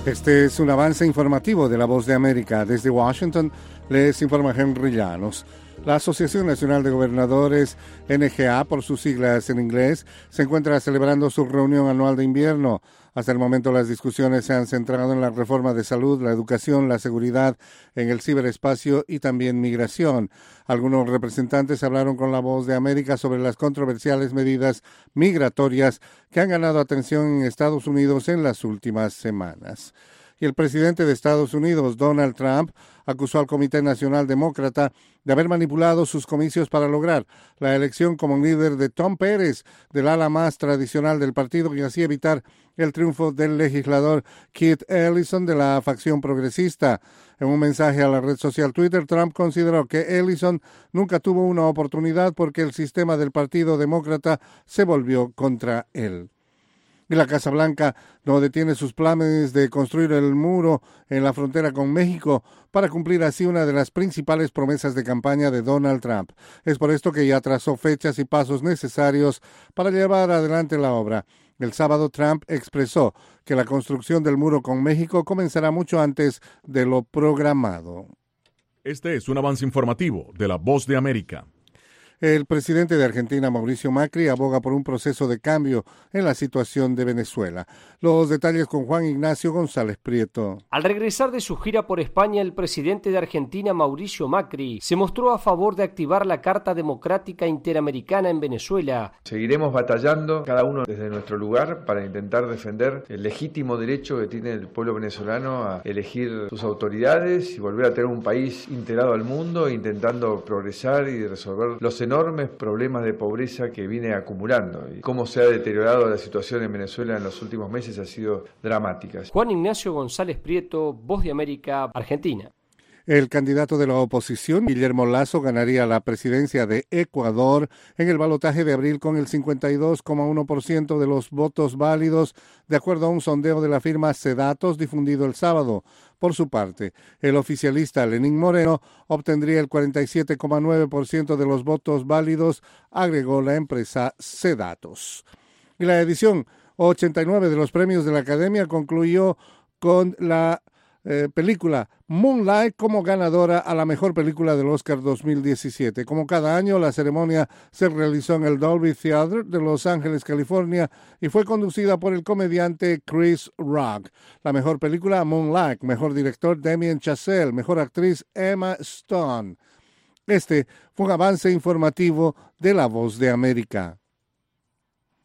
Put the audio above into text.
Este es un avance informativo de La Voz de América. Desde Washington les informa Henry Llanos. La Asociación Nacional de Gobernadores, NGA, por sus siglas en inglés, se encuentra celebrando su reunión anual de invierno. Hasta el momento las discusiones se han centrado en la reforma de salud, la educación, la seguridad en el ciberespacio y también migración. Algunos representantes hablaron con La Voz de América sobre las controversiales medidas migratorias que han ganado atención en Estados Unidos en las últimas semanas. Y el presidente de Estados Unidos, Donald Trump, acusó al Comité Nacional Demócrata de haber manipulado sus comicios para lograr la elección como líder de Tom Pérez, del ala más tradicional del partido, y así evitar el triunfo del legislador Keith Ellison de la facción progresista. En un mensaje a la red social Twitter, Trump consideró que Ellison nunca tuvo una oportunidad porque el sistema del Partido Demócrata se volvió contra él. Y la Casa Blanca no detiene sus planes de construir el muro en la frontera con México para cumplir así una de las principales promesas de campaña de Donald Trump. Es por esto que ya trazó fechas y pasos necesarios para llevar adelante la obra. El sábado Trump expresó que la construcción del muro con México comenzará mucho antes de lo programado. Este es un avance informativo de La Voz de América. El presidente de Argentina, Mauricio Macri, aboga por un proceso de cambio en la situación de Venezuela. Los detalles con Juan Ignacio González Prieto. Al regresar de su gira por España, el presidente de Argentina, Mauricio Macri, se mostró a favor de activar la Carta Democrática Interamericana en Venezuela. Seguiremos batallando, cada uno desde nuestro lugar, para intentar defender el legítimo derecho que tiene el pueblo venezolano a elegir sus autoridades y volver a tener un país integrado al mundo, intentando progresar y resolver los enormes problemas de pobreza que viene acumulando, y cómo se ha deteriorado la situación en Venezuela en los últimos meses ha sido dramática. Juan Ignacio González Prieto, Voz de América, Argentina. El candidato de la oposición, Guillermo Lasso, ganaría la presidencia de Ecuador en el balotaje de abril con el 52,1% de los votos válidos, de acuerdo a un sondeo de la firma Cedatos difundido el sábado. Por su parte, el oficialista Lenín Moreno obtendría el 47,9% de los votos válidos, agregó la empresa Cedatos. Y la edición 89 de los premios de la Academia concluyó con la película Moonlight como ganadora a la mejor película del Oscar 2017. Como cada año, la ceremonia se realizó en el Dolby Theatre de Los Ángeles, California, y fue conducida por el comediante Chris Rock. La mejor película, Moonlight; mejor director, Damien Chazelle; mejor actriz, Emma Stone. Este fue un avance informativo de La Voz de América.